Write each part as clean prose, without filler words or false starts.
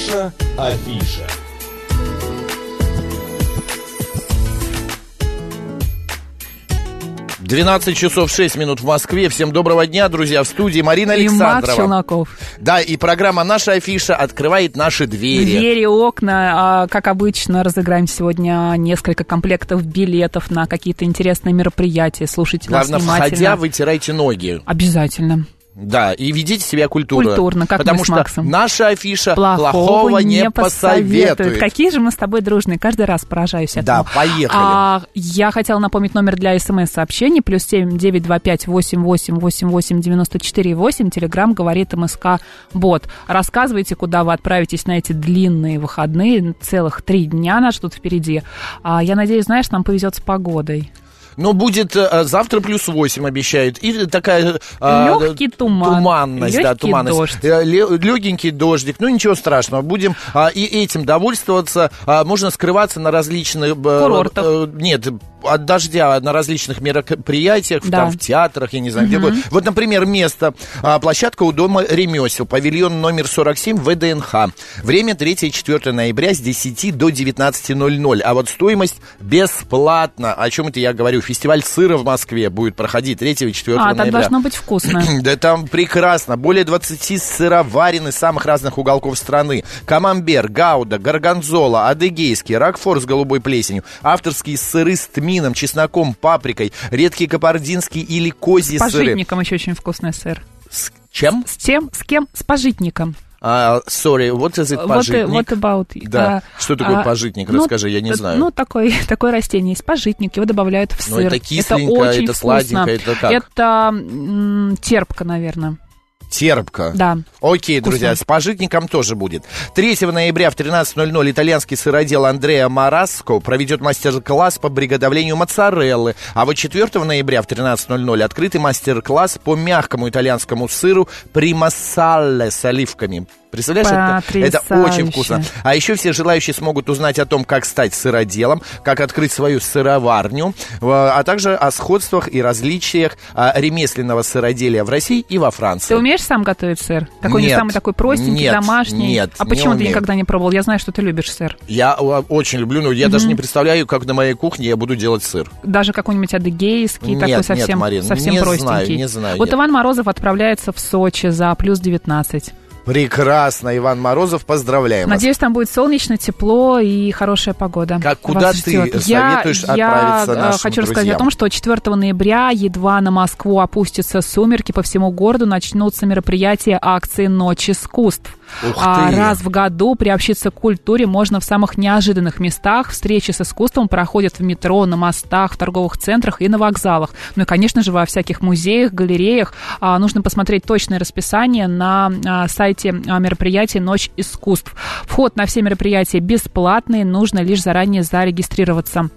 Наша афиша. «12 часов 6 минут в Москве». Всем доброго дня, друзья. В студии Марина Александрова. И Макс Челноков. Да, и программа «Наша афиша» открывает наши двери. Двери, окна. Как обычно, разыграем сегодня несколько комплектов билетов на какие-то интересные мероприятия. Слушайте нас внимательно. Главное, входя, вытирайте ноги. Обязательно. Да, и ведите себя культурно, как потому мы с что Максом. Наша афиша плохого не посоветует. Какие же мы с тобой дружные, каждый раз поражаюсь этому. Да, поехали. Я хотела напомнить номер для СМС-сообщений, +7 925 88 88 94 8, Телеграм говорит МСК Бот. Рассказывайте, куда вы отправитесь на эти длинные выходные, целых 3 дня нас ждут впереди. Я надеюсь, знаешь, нам повезет с погодой. Но будет завтра +8 обещают. И такая легкий туман. Туманность, легкий туманность. Дождь. Легенький дождик. Ну, ничего страшного. Будем и этим довольствоваться. Можно скрываться на различных... Курортах. Нет, от дождя на различных мероприятиях, да. Там, в театрах, я не знаю, где. Вот, например, место. Площадка у Дома ремесел. Павильон номер 47 ВДНХ. Время 3 и 4 ноября с 10 до 19:00. А вот стоимость бесплатна. О чем это я говорю? Фестиваль сыра в Москве будет проходить 3 и 4 ноября. Там должно быть вкусно. Да там прекрасно. Более 20 сыроварен из самых разных уголков страны. Камамбер, гауда, горгонзола, адыгейский, рокфор с голубой плесенью, авторские сыры с тмином, чесноком, паприкой, редкие кабардинские или козьи сыры. С пажитником еще очень вкусный сыр. С чем? С кем? С пажитником. Sorry, what is it, пажитник? What about... Да. Что такое пажитник? Расскажи, я не знаю. Ну, такое растение есть, пажитник, его добавляют в сыр. Это кисленько, это очень это вкусно. сладенько, это как? Это терпко, наверное. Терпко. Да. Окей, вкусно. друзья, с пажитником тоже будет. 3 ноября в 13:00 итальянский сыродел Андреа Мараско проведет мастер-класс по приготовлению моцареллы. А вот 4 ноября в 13:00 открытый мастер-класс по мягкому итальянскому сыру примассалле с оливками. Представляешь, это очень вкусно. А еще все желающие смогут узнать о том, как стать сыроделом, как открыть свою сыроварню, а также о сходствах и различиях ремесленного сыроделия в России и во Франции. Ты умеешь сам готовить сыр? Какой-нибудь самый такой простенький, домашний? Нет, А почему не ты никогда не пробовал? Я знаю, что ты любишь сыр. Я очень люблю, но я даже не представляю, как на моей кухне я буду делать сыр. Даже какой-нибудь адыгейский, такой совсем, Марин, совсем не простенький. Не знаю. Вот Иван Морозов отправляется в Сочи за +19. Прекрасно, Иван Морозов, поздравляем вас. Надеюсь, там будет солнечно, тепло и хорошая погода. Куда ты советуешь отправиться нашим Я хочу рассказать друзьям? о том, что 4 ноября едва на Москву опустятся сумерки, по всему городу начнутся мероприятия акции «Ночь искусств». Раз в году приобщиться к культуре можно в самых неожиданных местах. Встречи с искусством проходят в метро, на мостах, в торговых центрах и на вокзалах. Ну и, конечно же, во всяких музеях, галереях. Нужно посмотреть точное расписание на сайте мероприятия «Ночь искусств». Вход на все мероприятия бесплатный, нужно лишь заранее зарегистрироваться.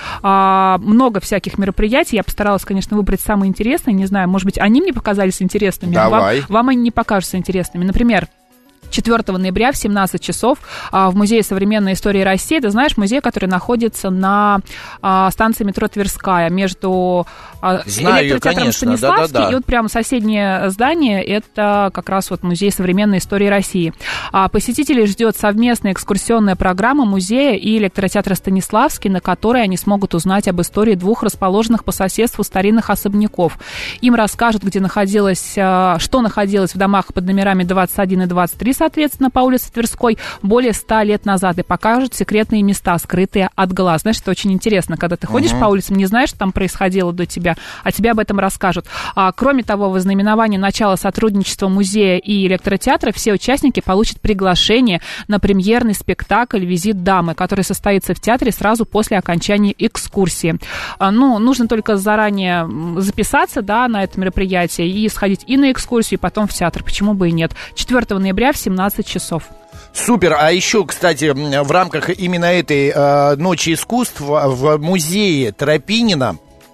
Много всяких мероприятий. Я постаралась, конечно, выбрать самые интересные. Не знаю, может быть, они мне показались интересными. Давай. Вам они не покажутся интересными. Например, 4 ноября в 17 часов в Музее современной истории России. Ты знаешь, музей, который находится на станции метро Тверская между электротеатром Станиславский. И вот прямо соседнее здание, это как раз вот Музей современной истории России. Посетителей ждет совместная экскурсионная программа музея и электротеатра Станиславский, на которой они смогут узнать об истории 2 расположенных по соседству старинных особняков. Им расскажут, что находилось в домах под номерами 21 и 23, соответственно, по улице Тверской, более 100 лет назад, и покажут секретные места, скрытые от глаз. Знаешь, это очень интересно, когда ты ходишь по улицам, не знаешь, что там происходило до тебя, а тебе об этом расскажут. Кроме того, в ознаменовании начала сотрудничества музея и электротеатра все участники получат приглашение на премьерный спектакль «Визит дамы», который состоится в театре сразу после окончания экскурсии. Нужно только заранее записаться, на это мероприятие и сходить и на экскурсию, и потом в театр. Почему бы и нет? 4 ноября в 17 часов. Супер. А еще, кстати, в рамках именно этой Ночи искусств в музее Тропинина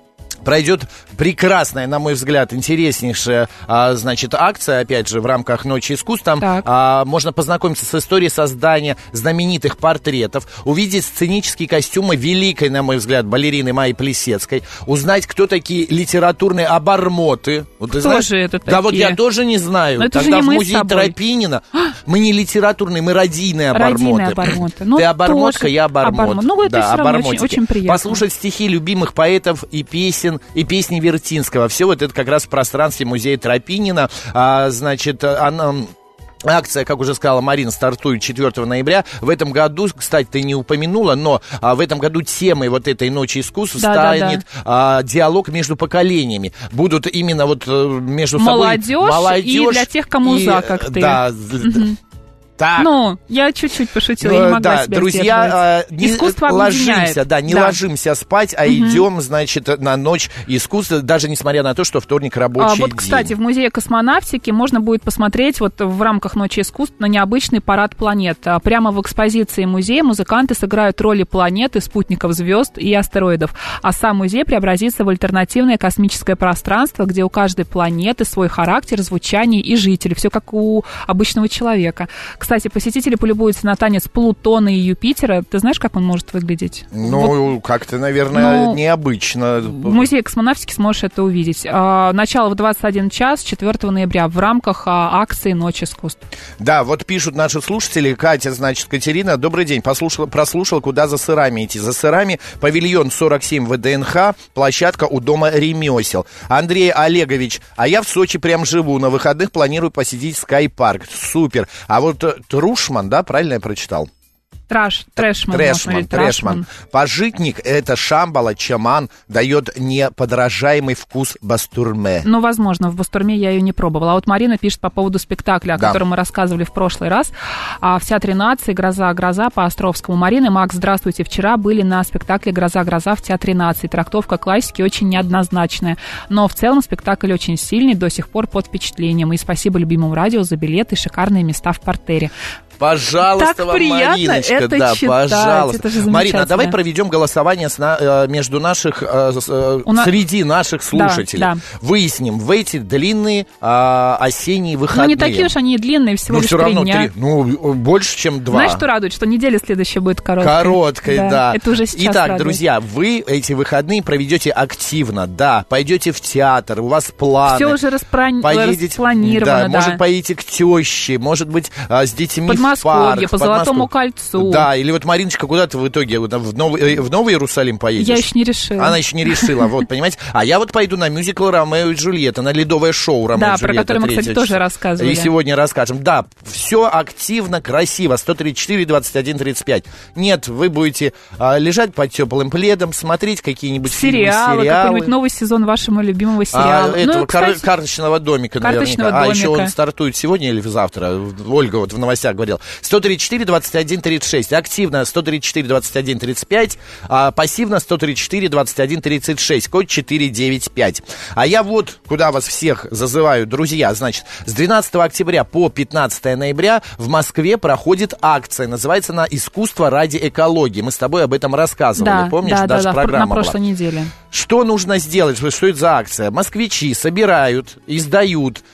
пройдет прекрасная, на мой взгляд, интереснейшая, значит, акция, опять же, в рамках Ночи искусств. Там можно познакомиться с историей создания знаменитых портретов, увидеть сценические костюмы великой, на мой взгляд, балерины Майи Плисецкой, узнать, кто такие литературные обормоты. Вот, кто знаешь, же это такие? Да вот я тоже не знаю. Но это тогда же не в мы музее Тропинина мы не литературные, мы родийные обормоты. Ну, ты обормотка, тоже. я обормот. Ну, это все равно очень приятно. Послушать стихи любимых поэтов и песни Вертинского. Все вот это как раз в пространстве музея Тропинина. Значит, акция, как уже сказала Марина, стартует 4 ноября. В этом году, кстати, ты не упомянула, но в этом году темой вот этой Ночи искусств станет диалог между поколениями. Будут именно вот между собой молодежь и для тех, кому за, как ты. Да, так. Ну, я чуть-чуть пошутила, я не могла себя друзья, искусство объединяет. Не ложимся спать, а идем, значит, на Ночь искусства, даже несмотря на то, что вторник рабочий день. Вот, кстати, в Музее космонавтики можно будет посмотреть вот в рамках Ночи искусств на необычный парад планет. Прямо в экспозиции музея музыканты сыграют роли планет и спутников звезд и астероидов. А сам музей преобразится в альтернативное космическое пространство, где у каждой планеты свой характер, звучание и жители. Все как у обычного человека. Кстати, посетители полюбуются на танец Плутона и Юпитера. Ты знаешь, как он может выглядеть? Ну, вот, как-то, наверное, необычно. В Музее космонавтики сможешь это увидеть. Начало в 21 час 4 ноября в рамках акции «Ночь искусств». Да, вот пишут наши слушатели. Катя, значит, Катерина, добрый день. Прослушала, куда за сырами идти. За сырами павильон 47 ВДНХ, площадка у дома ремесел. Андрей Олегович, а я в Сочи прям живу. На выходных планирую посетить Скай-парк. Супер. А вот Трушман, да, правильно я прочитал? Трэшман. Пажитник — это Шамбала, Чаман, дает неподражаемый вкус бастурме. Ну, возможно, в бастурме я ее не пробовала. А вот Марина пишет по поводу спектакля, о котором мы рассказывали в прошлый раз. В Театре нации «Гроза по Островскому». Марина, Макс, здравствуйте. Вчера были на спектакле «Гроза в Театре нации». Трактовка классики очень неоднозначная. Но в целом спектакль очень сильный, до сих пор под впечатлением. И спасибо любимому радио за билеты и шикарные места в партере. Пожалуйста, так вам, приятно Мариночка, это да, читать. пожалуйста. Это Марина, давай проведем голосование между среди наших слушателей. Да. Выясним, в эти длинные осенние выходные. Ну, не такие уж они длинные, всего лишь 3 дня. Больше, чем 2. Знаешь, что радует? Что неделя следующая будет короткой. Короткой, да. Это уже сейчас Итак, радует. друзья, вы эти выходные проведете активно, да. Пойдете в театр, у вас планы. Все уже распланировано, да. Может, поедете к теще, может быть, с детьми в парк. По Золотому кольцу. Да, или вот Мариночка, куда ты в итоге в Новый Иерусалим поедешь? Я еще не решила. Она еще не решила, вот, понимаете? А я вот пойду на мюзикл «Ромео и Джульетта», на ледовое шоу «Ромео и Джульетта». Да, про которое мы, кстати, тоже рассказывали. И сегодня расскажем. Да, все активно, красиво, 134-21-35. Нет, вы будете лежать под теплым пледом, смотреть какие-нибудь сериалы. Какой-нибудь новый сезон вашего любимого сериала. Этого «Карточного домика», наверняка. А еще он стартует сегодня или завтра? Ольга вот в новостях говорила. 134-21-36. Активно 134-21-35, а пассивно 134-21-36. Код 495. А я вот куда вас всех зазываю, друзья. Значит, с 12 октября по 15 ноября в Москве проходит акция. Называется она «Искусство ради экологии». Мы с тобой об этом рассказывали. Помнишь? Даже программа на прошлой неделе. Что нужно сделать? Что это за акция? Москвичи собирают, издают,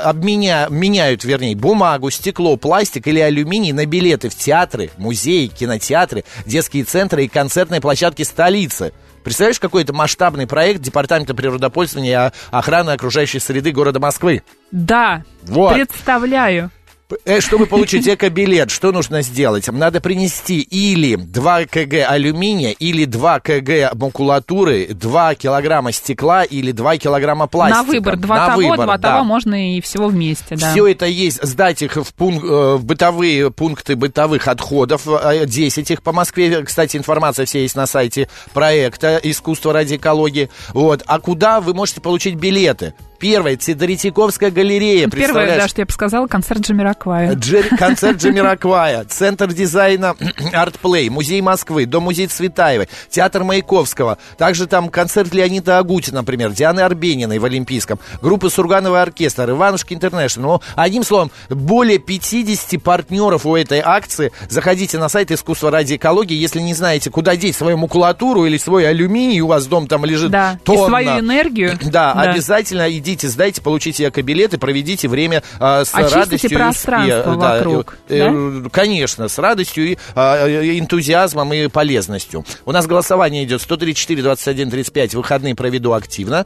меняют, бумагу, стекло, пластик или алюминий на билеты в театры, музеи, кинотеатры, детские центры и концертные площадки столицы. Представляешь, какой это масштабный проект Департамента природопользования и охраны окружающей среды города Москвы? Да, вот. Представляю. Чтобы получить экобилет, что нужно сделать? Надо принести или 2 кг алюминия, или 2 кг макулатуры, 2 килограмма стекла или 2 килограмма пластика. На выбор. Два того, можно и всего вместе. Да. Все это есть. Сдать их в бытовые пункты бытовых отходов. 10 их по Москве. Кстати, информация вся есть на сайте проекта «Искусство ради экологии». Вот. А куда вы можете получить билеты? Первая Третьяковская галерея. Первое, да, что я бы сказала, концерт Джамироквая. Концерт Джамироквая, Центр дизайна Артплей, Музей Москвы, Дом-музей Цветаевой, Театр Маяковского. Также там концерт Леонида Агутина, например, Дианы Арбениной в Олимпийском, группы Сурганова оркестр, Иванушки Интернешнл. Ну, одним словом, более 50 партнеров у этой акции. Заходите на сайт «Искусство ради экологии». Если не знаете, куда деть свою макулатуру или свой алюминий, у вас дом там лежит тонна. И свою энергию. Да, обязательно идите, сдайте, получите экобилеты, проведите время с радостью. Пространство вокруг. Конечно, с радостью и энтузиазмом и полезностью. У нас голосование идет 134-21-35. Выходные проведу активно.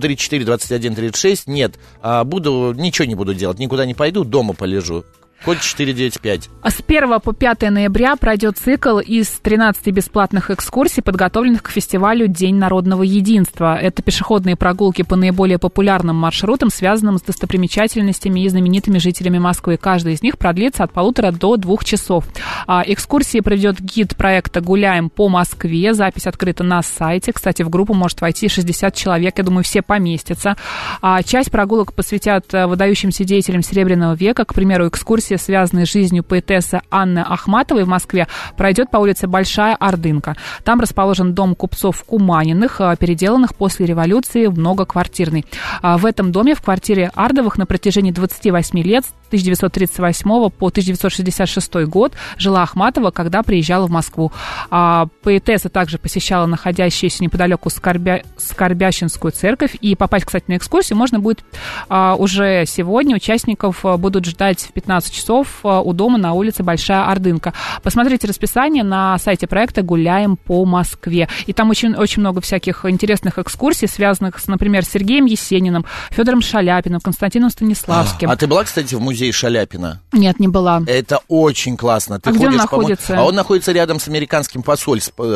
134-21-36. Нет, ничего не буду делать, никуда не пойду, дома полежу. Код 495. С 1 по 5 ноября пройдет цикл из 13 бесплатных экскурсий, подготовленных к фестивалю «День народного единства». Это пешеходные прогулки по наиболее популярным маршрутам, связанным с достопримечательностями и знаменитыми жителями Москвы. Каждый из них продлится от 1,5 до 2 часов. Экскурсии проведет гид проекта «Гуляем по Москве». Запись открыта на сайте. Кстати, в группу может войти 60 человек. Я думаю, все поместятся. Часть прогулок посвятят выдающимся деятелям Серебряного века. К примеру, экскурсия, связанная с жизнью поэтессы Анны Ахматовой в Москве, пройдет по улице Большая Ордынка. Там расположен дом купцов Куманиных, переделанных после революции в многоквартирный. В этом доме, в квартире Ардовых, на протяжении 28 лет, с 1938 по 1966 год, жила Ахматова, когда приезжала в Москву. Поэтесса также посещала находящуюся неподалеку Скорбященскую церковь. И попасть, кстати, на экскурсию можно будет уже сегодня. Участников будут ждать в 15 часов у дома на улице Большая Ордынка. Посмотрите расписание на сайте проекта «Гуляем по Москве». И там очень много всяких интересных экскурсий, связанных с, например, Сергеем Есениным, Федором Шаляпиным, Константином Станиславским. А ты была, кстати, в музее Шаляпина? Нет, не была. Это очень классно. Ты где он находится? Он находится рядом с американским посольством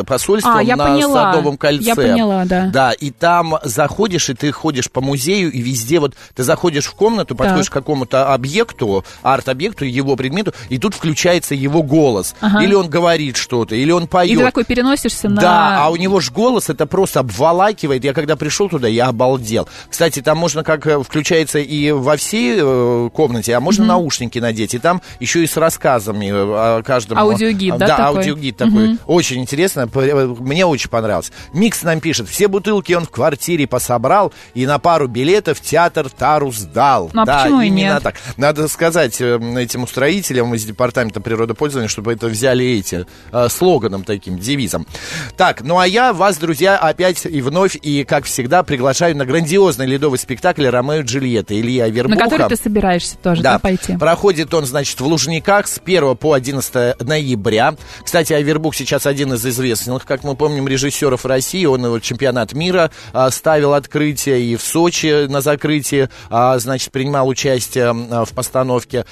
на Садовом кольце. Я поняла, да. Да, и там заходишь, и ты ходишь по музею, и везде вот ты заходишь в комнату, подходишь к какому-то объекту, арт-объекту, его предмету, и тут включается его голос. Или он говорит что-то, или он поет. И ты такой переносишься на... Да, а у него же голос, это просто обволакивает. Я когда пришел туда, я обалдел. Кстати, там можно как включается и во всей комнате, а можно наушники надеть, и там еще и с рассказами о каждом... Аудиогид, да, да, такой? аудиогид такой. Очень интересно, мне очень понравилось. Микс нам пишет, все бутылки он в квартире пособрал и на пару билетов в театр Тару сдал. Ну, а да, почему и именно нет? так. Надо сказать этим устроителям из департамента природопользования, чтобы это взяли слоганом таким, девизом. Так, ну а я вас, друзья, опять и вновь, и как всегда, приглашаю на грандиозный ледовый спектакль «Ромео и Джульетта» Ильи Авербуха. На который ты собираешься тоже, да, пойти? Проходит он, значит, в Лужниках с 1 по 11 ноября. Кстати, Авербух сейчас один из известных, как мы помним, режиссеров России. Он его чемпионат мира ставил открытие, и в Сочи на закрытии, значит, принимал участие в постановке.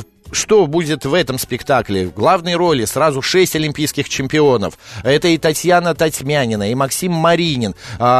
Что будет в этом спектакле? В главной роли сразу 6 олимпийских чемпионов. Это и Татьяна Татьмянина, и Максим Маринин.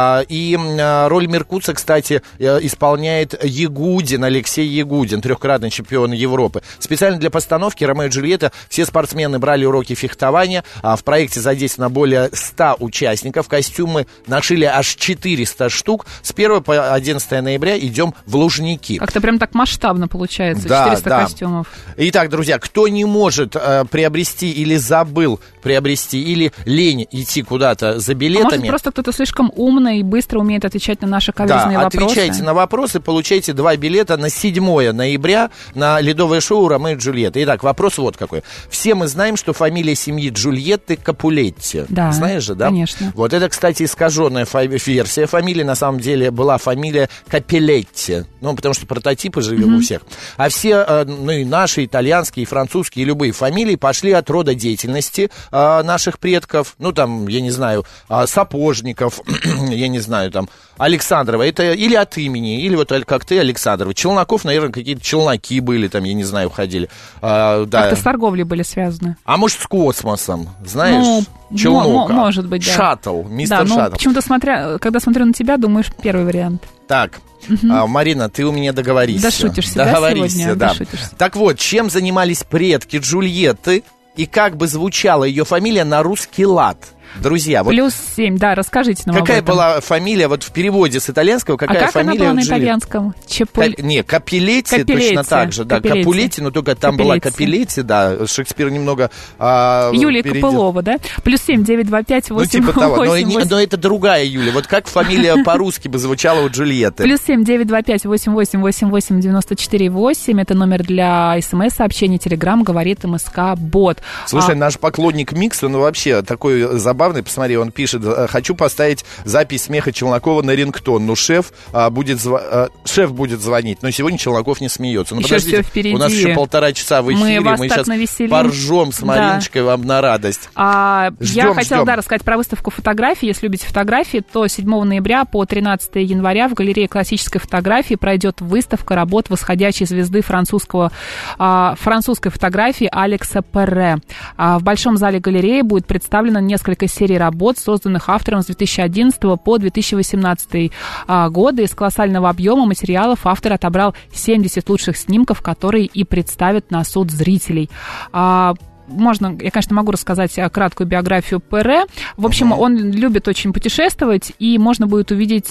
И роль Меркуца, кстати, исполняет Ягудин, Алексей Ягудин, 3-кратный чемпион Европы. Специально для постановки «Ромео и Джульетта» все спортсмены брали уроки фехтования. В проекте задействовано более 100 участников. Костюмы нашили аж 400 штук. С 1 по 11 ноября идем в Лужники. Как-то прям так масштабно получается, да, 400 костюмов. Итак, друзья, кто не может приобрести или забыл приобрести, или лень идти куда-то за билетами... может, просто кто-то слишком умный и быстро умеет отвечать на наши каверзные вопросы. Да, отвечайте на вопросы, получайте 2 билета на 7 ноября на ледовое шоу «Ромео и Джульетта». Итак, вопрос вот какой. Все мы знаем, что фамилия семьи Джульетты Капулетти. Да, знаешь же, да? Конечно. Вот это, кстати, искаженная версия фамилии. На самом деле была фамилия Капелетти. Ну, потому что прототипы жили у всех. А все, ну и наши, итальянские, французские, любые фамилии пошли от рода деятельности наших предков. Ну, там, я не знаю, Сапожников, я не знаю, там, Александрова. Это или от имени, или вот как ты, Александрова. Челноков, наверное, какие-то челноки были, там, я не знаю, ходили. Да. Как-то с торговлей были связаны. А может, с космосом, знаешь? Челнок. Может быть, да. Шаттл, мистер Шаттл. Почему-то, когда смотрю на тебя, думаешь, первый вариант. Так, Марина, ты у меня договорись. Дошутишься, договорись, сегодня? Да. Дошутишься. Так вот, чем занимались предки Джульетты и как бы звучала ее фамилия на русский лад? Друзья, вот... +7, да, расскажите нам какая об этом. была фамилия, вот в переводе с итальянского, какая как фамилия? она была на Джульетты? итальянском? Капулетти, точно так же, да, Капулетти, но только там была Капулетти, да, Шекспир немного... Юлия Копылова, да? +7 925 8 Ну, типа того, 8. но это другая Юля, вот как фамилия по-русски бы звучала у Джульетты? +7 925 88 88 94 8, это номер для СМС-сообщений, Телеграм, говорит МСК-бот. Слушай, наш поклонник Микс, он вообще такой забавный, посмотри, он пишет: хочу поставить запись смеха Челнокова на рингтон, но шеф будет звонить, но сегодня Челноков не смеется. Ну, еще подождите, все впереди. У нас еще 1,5 часа в эфире, мы сейчас навеселим. Поржем с Мариночкой, да, вам на радость. Я хотела, да, рассказать про выставку фотографий. Если любите фотографии, то 7 ноября по 13 января в галерее классической фотографии пройдет выставка работ восходящей звезды французской фотографии Алекса Перре. В Большом зале галереи будет представлено несколько серий работ, созданных автором с 2011 по 2018 годы. Из колоссального объема материалов автор отобрал 70 лучших снимков, которые и представят на суд зрителей. Я, конечно, могу рассказать краткую биографию Перре. В общем, он любит очень путешествовать, и можно будет увидеть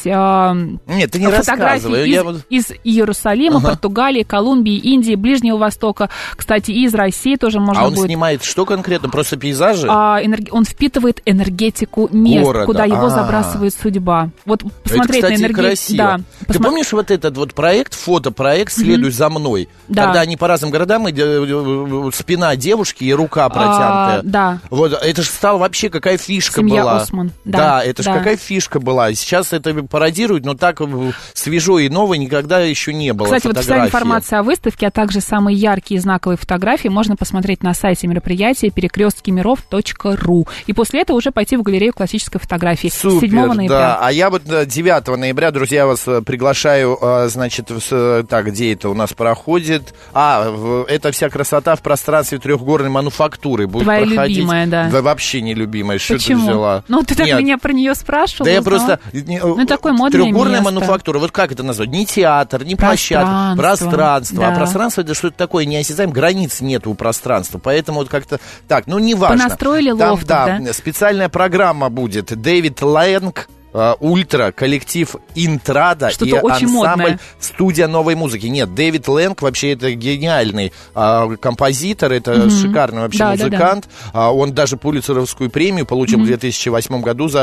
фотографии из Иерусалима, Португалии, Колумбии, Индии, Ближнего Востока, кстати, и из России тоже можно будет. А он снимает что конкретно? Просто пейзажи? Он впитывает энергетику мест, города, куда его забрасывает судьба. Вот посмотреть это, кстати, на энергетику. Красиво. Да, ты помнишь вот этот вот проект, фотопроект «Следуй за мной», да, когда они по разным городам, спина девушки и рука протянутая. Да. Вот это же стало вообще какая фишка Семья была. Осман. Да, это же какая фишка была. Сейчас это пародируют, но так свежо и ново никогда еще не было. Кстати, вот вся информация о выставке, а также самые яркие и знаковые фотографии можно посмотреть на сайте мероприятия перекресткимиров.ру. И после этого уже пойти в галерею классической фотографии. Супер, 7 ноября. Да. А я вот 9 ноября, друзья, вас приглашаю, значит, где это у нас проходит? Это вся красота в пространстве трехгорной мануфактуры будет твоя проходить. Любимая, да. Да вообще не любимая. Что ты Почему? взяла? Ну, ты так меня про нее спрашивал. Да я просто... такое модное трехгорная место. мануфактура, вот как это назвать? Не театр, не площадка. Пространство. Да. А пространство — это что-то такое неосязаемое. Границ нет у пространства. Поэтому вот как-то... Так, неважно. Понастроили лофт, да? Специальная программа будет. Дэвид Лэнг, Ультра, коллектив Интрада и ансамбль модное. Студия новой музыки. Нет, Дэвид Лэнг вообще это гениальный композитор, это шикарный вообще музыкант. Да. Он даже Пулитцеровскую премию получил в 2008 году за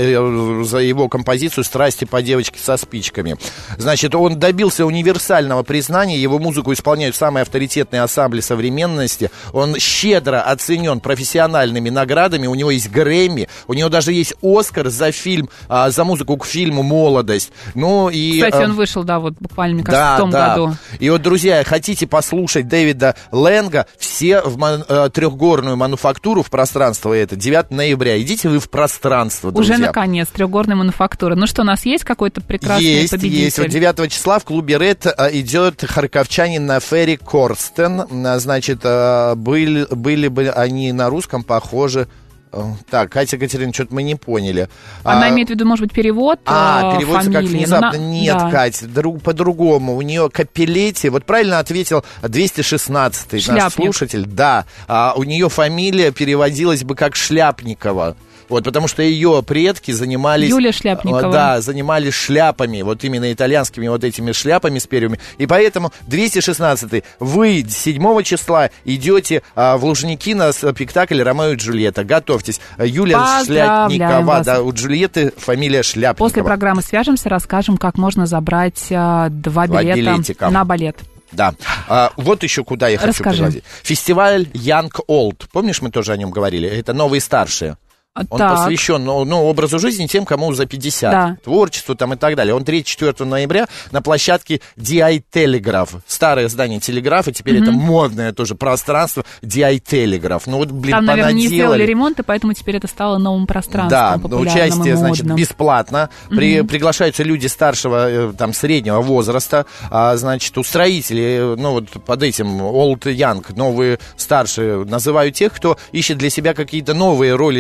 его композицию «Страсти по девочке со спичками». Значит, он добился универсального признания, его музыку исполняют самые авторитетные ансамбли современности. Он щедро оценен профессиональными наградами, у него есть Грэмми, у него даже есть Оскар за фильм, за музыку к фильму «Молодость». Кстати, он вышел, буквально, мне кажется, в том году. И вот, друзья, хотите послушать Дэвида Лэнга, все в трехгорную мануфактуру, в пространство это, 9 ноября. Идите вы в пространство, друзья. Уже, наконец, трехгорная мануфактура. Ну что, у нас есть какой-то прекрасный победитель? Есть. Вот 9 числа в клубе «Ред» идет харьковчанин на Ферри Корстен. Значит, были бы они на русском похожи. Так, Катя Катерина, что-то мы не поняли. Она имеет в виду, может быть, перевод переводится как фамилии. внезапно. Нет, да. Кать, по-другому. У нее Капелетти, вот правильно ответил 216-й наш слушатель. Да, у нее фамилия переводилась бы как Шляпникова. Вот, потому что ее предки занимались... Юлия Шляпникова. Да, занимались шляпами, вот именно итальянскими вот этими шляпами с перьями. И поэтому 216-й, вы 7 числа идете в Лужники на спектакль «Ромео и Джульетта». Готовьтесь. Юлия Шляпникова, да, у Джульетты фамилия Шляпникова. После программы свяжемся, расскажем, как можно забрать 2 билета на балет. Да. Вот еще куда я хочу пригласить. Фестиваль Young Old. Помнишь, мы тоже о нем говорили? Это новые старшие. Он посвящен образу жизни тем, кому за 50, да. Творчеству там и так далее. Он 3-4 ноября на площадке DI Telegraph. Старое здание телеграфа, теперь это модное тоже пространство DI Telegraph. Ну вот, там, наверное, не сделали ремонт, и поэтому теперь это стало новым пространством. Да, участие, значит, бесплатно. Приглашаются люди старшего, там, среднего возраста. Значит, устроители, под этим Old Young, новые, старшие, называют тех, кто ищет для себя какие-то новые роли с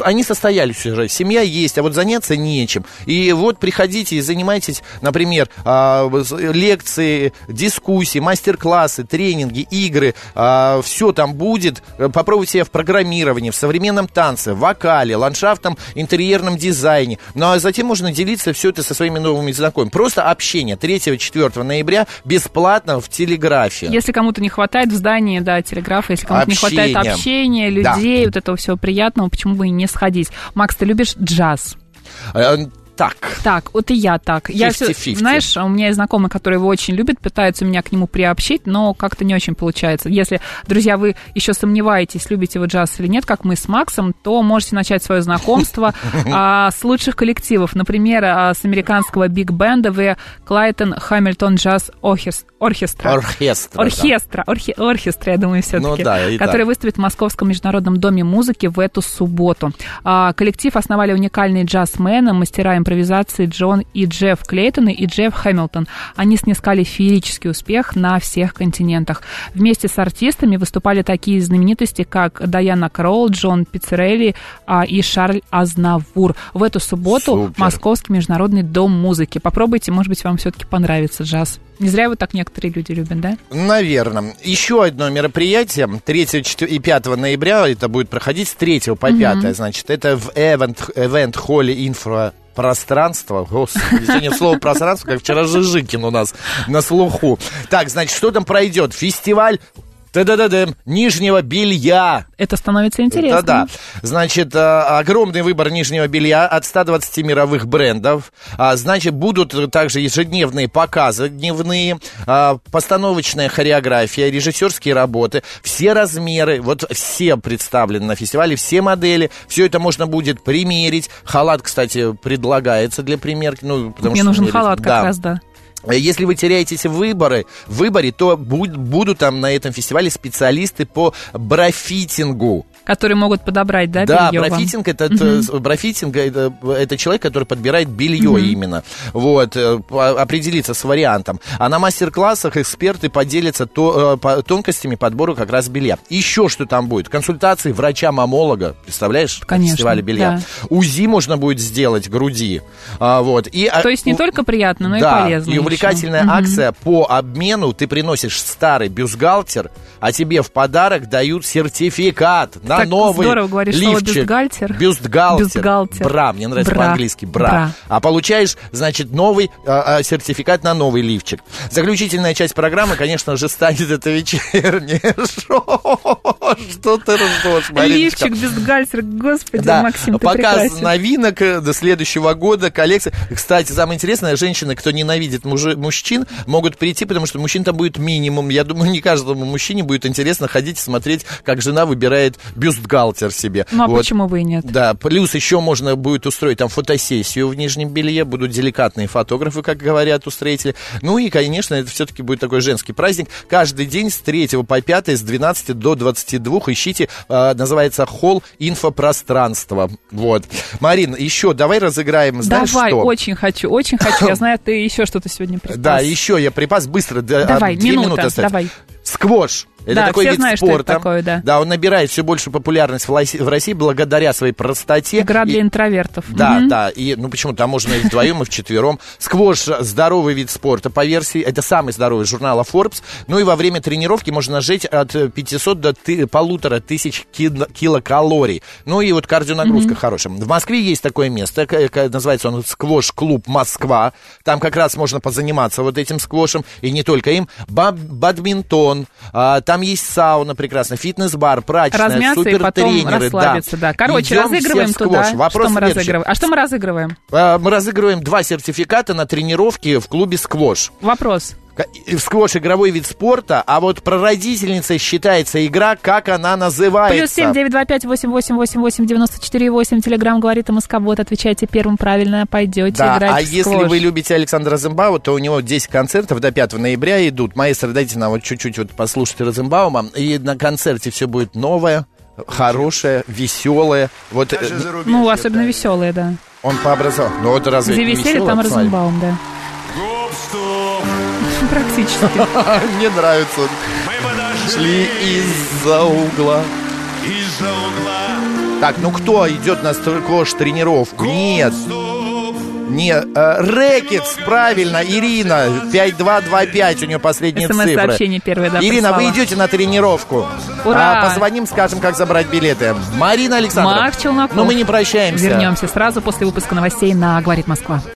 они состоялись уже, семья есть, а вот заняться нечем. И вот приходите и занимайтесь, например, лекции, дискуссии, мастер-классы, тренинги, игры, все там будет. Попробуйте себя в программировании, в современном танце, в вокале, ландшафтном, интерьерном дизайне. Ну а затем можно делиться все это со своими новыми знакомыми. Просто общение 3-4 ноября бесплатно в телеграфе. Если кому-то не хватает в здании, да, телеграфа, если кому-то не хватает общения, людей, да, вот этого всего приятного, почему бы и не сходить. Макс, ты любишь джаз? Так, вот и я так. 50-50. Знаешь, у меня есть знакомые, которые его очень любят, пытаются меня к нему приобщить, но как-то не очень получается. Если, друзья, вы еще сомневаетесь, любите вы джаз или нет, как мы с Максом, то можете начать свое знакомство с лучших коллективов. Например, с американского биг-бенда The Clayton Hamilton Jazz Orchestra, я думаю, все-таки, который выступит в Московском международном доме музыки в эту субботу. Коллектив основали уникальные джазмены, мастера импровизации Джон и Джефф Клейтон и Джефф Хэмилтон. Они снискали феерический успех на всех континентах. Вместе с артистами выступали такие знаменитости, как Дайана Кролл, Джон Пиццерелли и Шарль Азнавур. В эту субботу Московский международный дом музыки. Попробуйте, может быть, вам все-таки понравится джаз. Не зря его так некоторые люди любят, да? Наверное. Еще одно мероприятие 3 и 5 ноября, это будет проходить с 3 по 5, значит, это в Event-холле пространство, господи, сегодня слово пространство, как вчера Жижикин у нас на слуху. Так, значит, что там пройдет? Фестиваль нижнего белья. Это становится интересно. Да. Значит, огромный выбор нижнего белья от 120 мировых брендов. Значит, будут также ежедневные показы дневные, постановочная хореография, режиссерские работы, все размеры, вот все представлены на фестивале, все модели. Все это можно будет примерить. Халат, кстати, предлагается для примерки. Мне нужен халат как раз, да. Если вы теряетесь в выборе, то будут там на этом фестивале специалисты по брафитингу. Которые могут подобрать, да, да, белье брафитинг, это человек, который подбирает белье именно. Вот, определиться с вариантом. А на мастер-классах эксперты поделятся тонкостями подбора как раз белья. Еще что там будет? Консультации врача-мамолога, представляешь? Конечно, на фестивале белья. Да. УЗИ можно будет сделать груди. Вот. То есть не только приятно, но и полезно. И увлекательная акция по обмену. Ты приносишь старый бюстгальтер, а тебе в подарок дают сертификат на так новый здорово говоришь лифчик. Слово Бюстгальтер. Бра, мне нравится по-английски. Бра. А получаешь, значит, новый сертификат на новый лифчик. Заключительная часть программы, конечно же, станет это вечернее шоу. Что ты ржешь, Мариночка? Лифчик, бюстгальтер, господи, да. Максим, ты показ прекрасен. Новинок до следующего года, коллекция. Кстати, самое интересное, женщины, кто ненавидит мужчин, могут прийти, потому что мужчин там будет минимум. Я думаю, не каждому мужчине будет интересно ходить и смотреть, как жена выбирает бюстгальтер себе. Ну, а вот. Почему бы и нет? Да, плюс еще можно будет устроить там фотосессию в нижнем белье, будут деликатные фотографы, как говорят устроители. Ну и, конечно, это все-таки будет такой женский праздник. Каждый день с 3 по 5, с 12 до 22 ищите, называется холл инфопространства. Вот. Марин, еще давай разыграем, знаешь давай, что? Очень хочу. Я знаю, ты еще что-то сегодня припас. Да, еще я припас быстро. Давай, 2 минуты остается. Давай. Сквош. Это такой вид знают, спорта. Что это такое, да. Да, он набирает все больше популярность в России благодаря своей простоте. Игра для интровертов. Да, да. И, почему? Там можно и вдвоем, и вчетвером. Сквош – здоровый вид спорта по версии. Это самый здоровый журнала Forbes. Ну и во время тренировки можно сжечь от 500 до 1500 килокалорий. Ну и вот кардионагрузка хорошая. В Москве есть такое место, называется он «Сквош-клуб Москва». Там как раз можно позаниматься вот этим сквошем. И не только им. Бадминтон, там есть сауна прекрасная, фитнес-бар, прачечная, супертренеры. Да. Короче, идем разыгрываем туда. Что мы разыгрываем? А что мы разыгрываем? Мы разыгрываем 2 сертификата на тренировки в клубе «Сквош». Вопрос. Сквош — игровой вид спорта, а вот прародительницей считается игра, как она называется. +7 925 8888 94 8. Телеграм говорит МСК-бот. Отвечайте первым правильно, пойдете играть в сквош. Если вы любите Александра Розенбаума, то у него 10 концертов до 5 ноября идут. Маэстро, дайте нам вот чуть-чуть вот послушать Розенбаума. И на концерте все будет новое, хорошее, веселое. Вот, особенно веселое, да. Он по образованию. Ну, вот разве где веселье, там Розенбаум, да. Практически. Мне нравится. Шли из-за угла. Так, ну кто идет на сквош-тренировку? Нет. Нет, Рэкетс, правильно, Ирина, 5225, у нее последние цифры. СМС-сообщение первое, да, Ирина, прислала. вы идете на тренировку. Ура! Позвоним, скажем, как забрать билеты. Марина Александровна. Марк Челноков. Но мы не прощаемся. Вернемся сразу после выпуска новостей на «Говорит Москва».